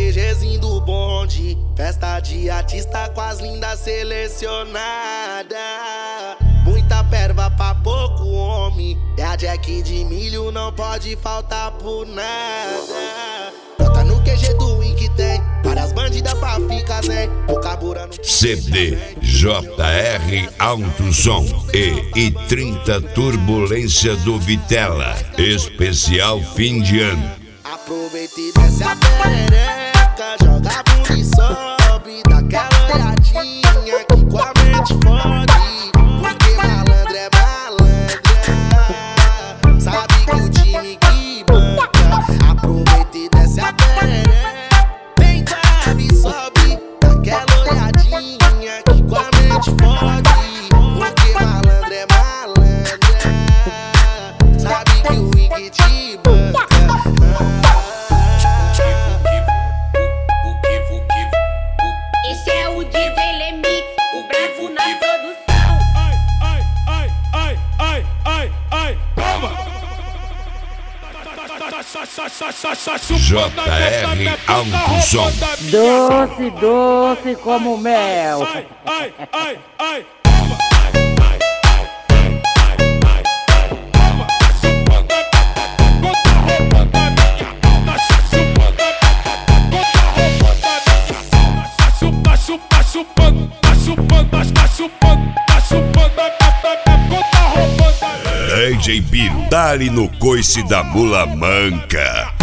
QGzinho do bonde, festa de artista com as lindas selecionadas. Muita perva pra pouco homem, é a Jack de milho, não pode faltar por nada. Bota no QG do Win que tem várias bandidas pra ficar zen, o carburando. CD JR Alto Som e 30 Turbulência do Vitela, especial fim de ano. Aproveita e desce a perereca, joga a bunda e sobe, dá aquela olhadinha que com a mente fode. Porque malandro é malandra, sabe que o time que banca. Aproveita e desce a perereca, vem sabe e sobe, dá aquela olhadinha que com a mente fode. Porque malandro é malandra, sabe que o Wing te banca. Esse é o DJ Lemix, o bravo na produção. JR Alto Som. Doce, doce como mel. DJ Biro, dá-lhe no coice da mula manca.